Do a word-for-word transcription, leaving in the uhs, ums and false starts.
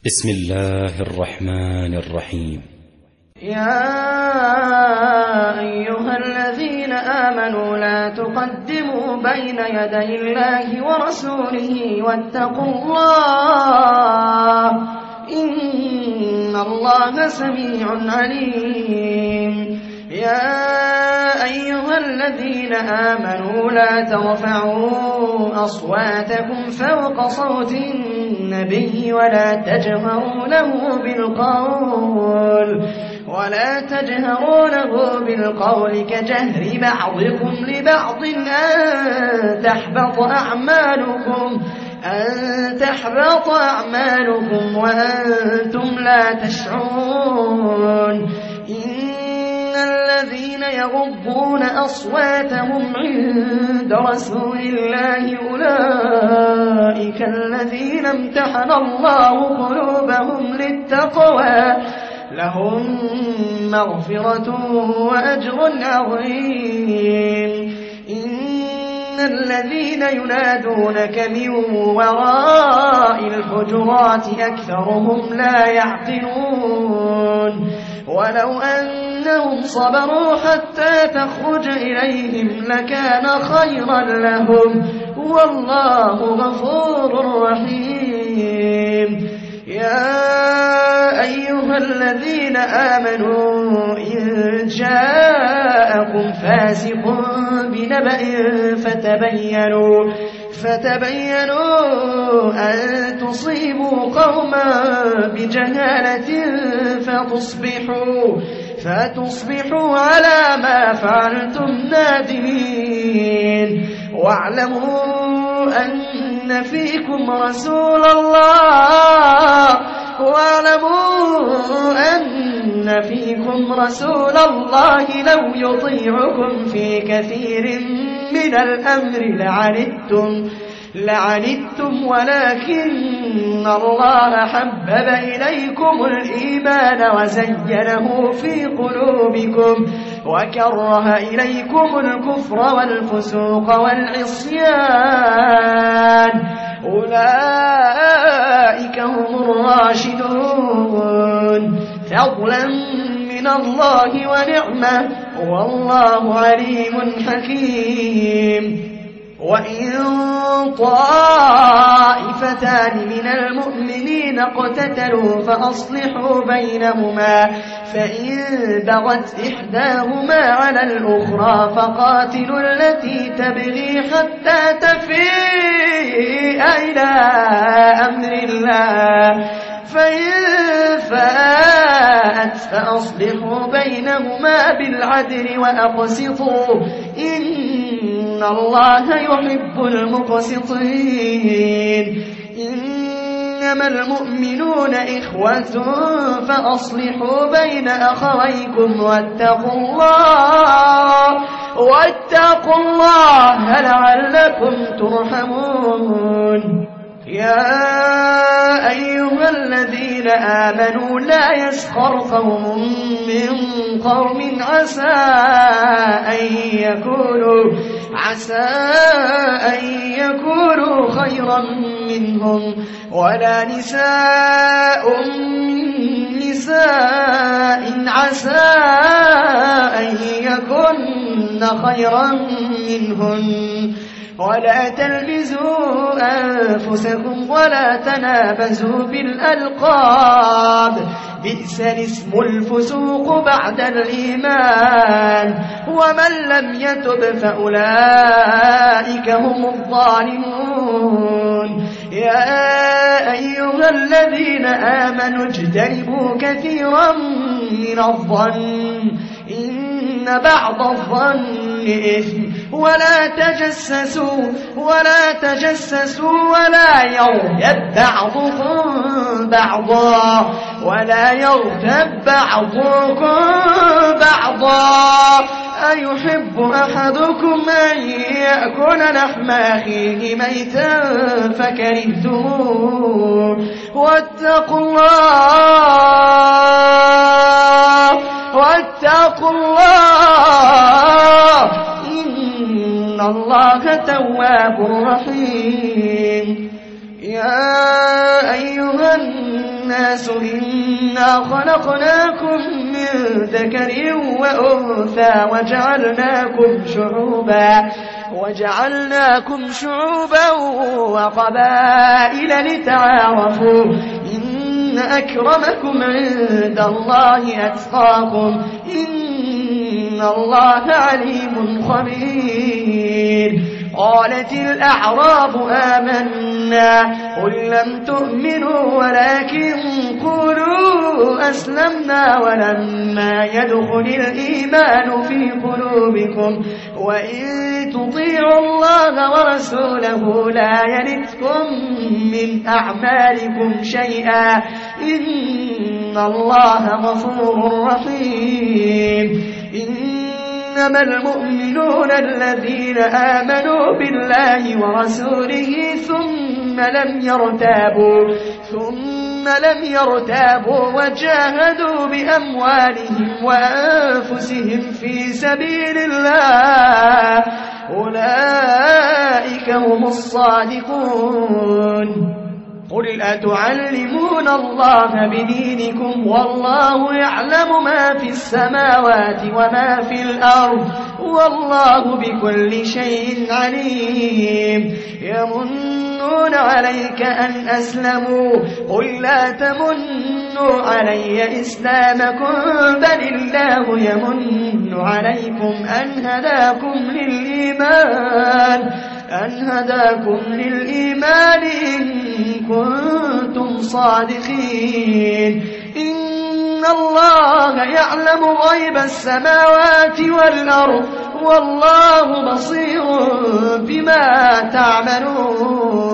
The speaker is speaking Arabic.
بسم الله الرحمن الرحيم. يا أيها الذين آمنوا لا تقدموا بين يدي الله ورسوله واتقوا الله إن الله سميع عليم. يا أيها الذين آمنوا لا ترفعوا أصواتكم فوق صوت النبي ولا تجهروا له بالقول ولا تجهروا له بالقول كجهر بعضكم لبعض أن تحبط أعمالكم أن تحبط أعمالكم وأنتم لا تشعرون. إن الذين يغضون أصواتهم عند رسول الله أولئك الذين امتحن الله قلوبهم للتقوى لهم مغفرة وأجر عظيم. إن الذين ينادونك من وراء الحجرات أكثرهم لا يعقلون. ولو أنهم صبروا حتى تخرج إليهم لكان خيرا لهم والله غفور رحيم. يا أيها الذين آمنوا إن جاءكم فاسق بنبأ فتبينوا فتبينوا أن تصيبوا قوما بجهالة فتصبحوا فتصبحوا على ما فعلتم نادمين. واعلموا أن فيكم رسول الله واعلموا أن فيكم رسول الله لو يطيعكم في كثير من الأمر لعنتم لعنتم ولكن الله حبب إليكم الإيمان وزينه في قلوبكم وكره إليكم الكفر والفسوق والعصيان أولئك هم الراشدون فضلا من الله ونعمة والله عليم حكيم. وإن طائفتان من المؤمنين اقتتلوا فأصلحوا بينهما فإن بغت إحداهما على الأخرى فقاتلوا التي تبغي حتى تفيء إلى أمر الله فإن فاءت فأصلحوا بينهما بالعدل وأقسطوا إن الله يحب المقسطين. إنما المؤمنون إخوة فأصلحوا بين أخويكم واتقوا الله واتقوا الله لعلكم ترحمون. يا أيها الذين آمنوا لا يسخر قوم من قوم عسى أن يكونوا عسى أن يكونوا خيرا منهم ولا نساء من نساء عسى أن يكن خيرا منهن ولا تلمزوا أنفسكم ولا تنابزوا بالألقاب بئس الاسم الفسوق بعد الإيمان ومن لم يتب فأولئك هم الظالمون. يا أيها الذين آمنوا اجتنبوا كثيرا من الظن إن بعض الظن إثم ولا تجسسوا ولا تجسسوا ولا يغتب بعضكم بعضا ولا يغتب بعضكم بعضا أيحب أحدكم أن يأكل لحم أخيه ميتا فكرهتموه واتقوا الله واتقوا الله إن الله تواب رحيم. يا أيها الناس الناس إنا خلقناكم من ذكر وأنثى وجعلناكم شعوبا وجعلناكم شعوبا وقبائل لتعارفوا إن أكرمكم عند الله أتقاكم إن الله عليم خبير. قالت الأعراب آمنا قل لم تؤمنوا ولكن قولوا أسلمنا ولما يدخل الإيمان في قلوبكم وإن تطيعوا الله ورسوله لا يلتكم من أعمالكم شيئا إن الله غفور رحيم. إنما المؤمنون الذين آمنوا بالله ورسوله ثم لم يرتابوا ثم لم يرتابوا وجاهدوا بأموالهم وأنفسهم في سبيل الله أولئك هم الصادقون. قل أتعلمون الله بدينكم والله يعلم ما في السماوات وما في الأرض والله بكل شيء عليم. يمنون عليك أن أسلموا قل لا تمنوا علي إسلامكم بل الله يمن عليكم أن هداكم للإيمان أن هداكم للإيمان إن كنتم صادقين. إن الله يعلم غيب السماوات والأرض والله بصير بما تعملون.